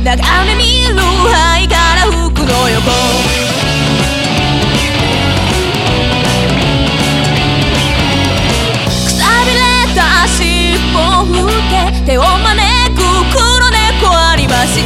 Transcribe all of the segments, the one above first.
眺め見る範囲から服の横くたびれた尻尾振って手を招く黒猫ありました。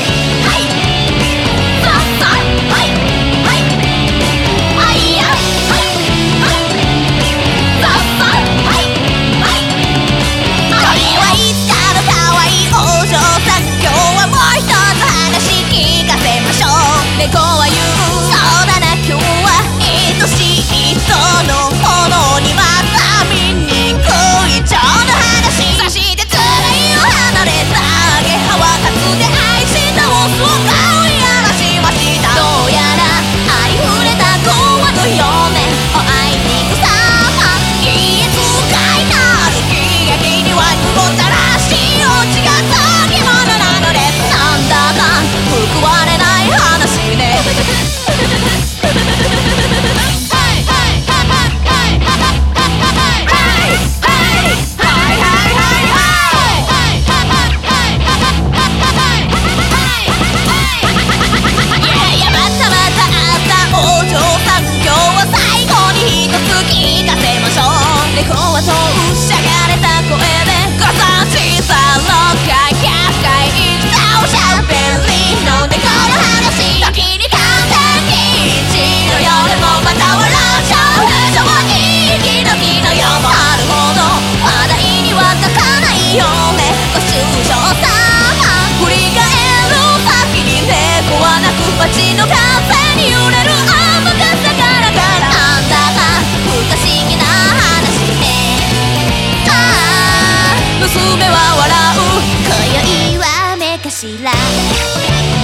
猫は言う、そうだな今日は愛しい人の炎にまた見にくい蝶の話そして辛いを離れたゲハはかつて愛したオスを飼うやらしました。どうやらありふれた童話のようねおあいにくさまいい使いなる喜劇には濁ったらしいオチがつきものなのです。なんだか報われない話猫はそうしゃがれた声でご存知さろうか100回以上しゃべりの猫の話時に簡単に一度夜もまた笑う少女に息の気のよもあるほど話題には書かないよねご愁傷さま振り返る先に猫はなく街の風に揺れるあの傘からなんだか不可思議な娘は笑う今宵は目かしら